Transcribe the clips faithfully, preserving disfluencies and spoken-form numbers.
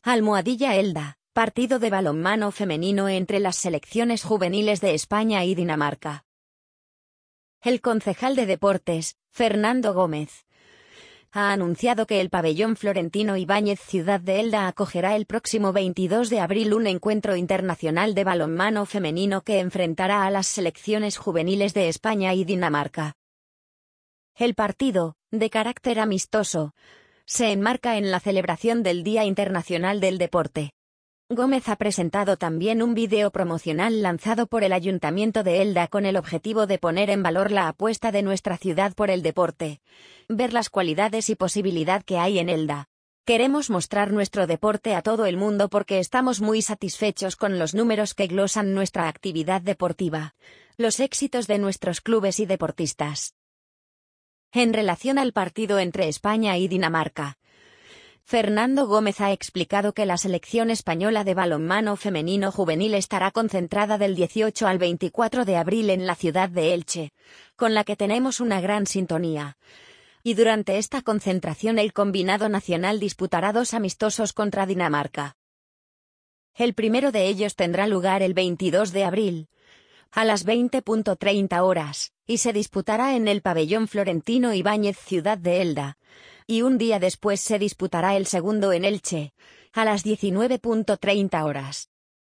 Almohadilla Elda, partido de balonmano femenino entre las selecciones juveniles de España y Dinamarca. El concejal de Deportes, Fernando Gómez, ha anunciado que el pabellón Florentino Ibáñez Ciudad de Elda acogerá el próximo veintidós de abril un encuentro internacional de balonmano femenino que enfrentará a las selecciones juveniles de España y Dinamarca. El partido, de carácter amistoso, se enmarca en la celebración del Día Internacional del Deporte. Gómez ha presentado también un vídeo promocional lanzado por el Ayuntamiento de Elda con el objetivo de poner en valor la apuesta de nuestra ciudad por el deporte, ver las cualidades y posibilidad que hay en Elda. Queremos mostrar nuestro deporte a todo el mundo porque estamos muy satisfechos con los números que glosan nuestra actividad deportiva, los éxitos de nuestros clubes y deportistas. En relación al partido entre España y Dinamarca, Fernando Gómez ha explicado que la selección española de balonmano femenino juvenil estará concentrada del dieciocho al veinticuatro de abril en la ciudad de Elche, con la que tenemos una gran sintonía. Y durante esta concentración el combinado nacional disputará dos amistosos contra Dinamarca. El primero de ellos tendrá lugar el veintidós de abril, a las veinte treinta horas, y se disputará en el pabellón Florentino Ibáñez Ciudad de Elda, y un día después se disputará el segundo en Elche, a las diecinueve treinta horas.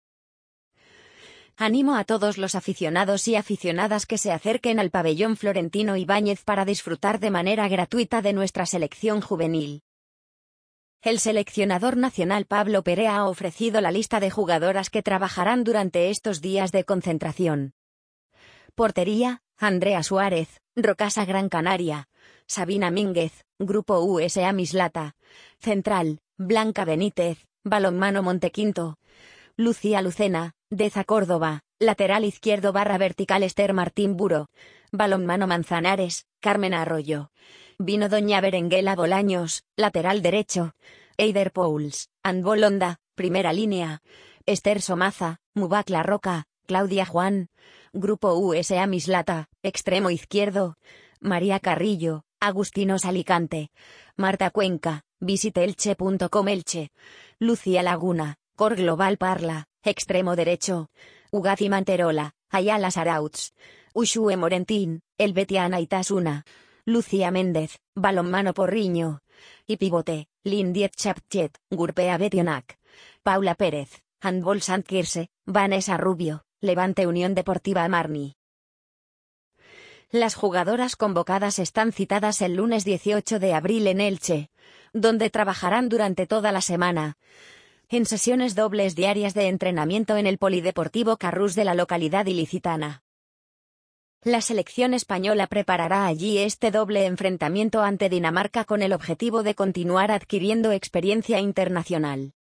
Animo a todos los aficionados y aficionadas que se acerquen al pabellón Florentino Ibáñez para disfrutar de manera gratuita de nuestra selección juvenil. El seleccionador nacional Pablo Perea ha ofrecido la lista de jugadoras que trabajarán durante estos días de concentración. Portería, Andrea Suárez, Rocasa Gran Canaria. Sabina Mínguez, Grupo U S A Mislata. Central, Blanca Benítez, Balonmano Montequinto. Lucía Lucena, Deza Córdoba. Lateral izquierdo barra vertical Esther Martín Buro. Balonmano Manzanares, Carmen Arroyo. Vino Doña Berenguela Bolaños, lateral derecho. Eider Pouls, Handball Onda, primera línea. Esther Somaza, Mubac La Roca, Claudia Juan. Grupo U S A Mislata, extremo izquierdo. María Carrillo, Agustinos Alicante. Marta Cuenca, visitelche punto com Elche. Lucía Laguna, Cor Global Parla, extremo derecho. Ugazi Manterola, Ayala Sarauts. Uxue Morentín, Elbetiana Itasuna. Lucía Méndez, Balonmano Porriño. Y pivote, Lindiet Chapchet, Gurpea Betionac. Paula Pérez, Handball Sant Quirze, Vanessa Rubio, Levante Unión Deportiva Marni. Las jugadoras convocadas están citadas el lunes dieciocho de abril en Elche, donde trabajarán durante toda la semana, en sesiones dobles diarias de entrenamiento en el Polideportivo Carrús de la localidad ilicitana. La selección española preparará allí este doble enfrentamiento ante Dinamarca con el objetivo de continuar adquiriendo experiencia internacional.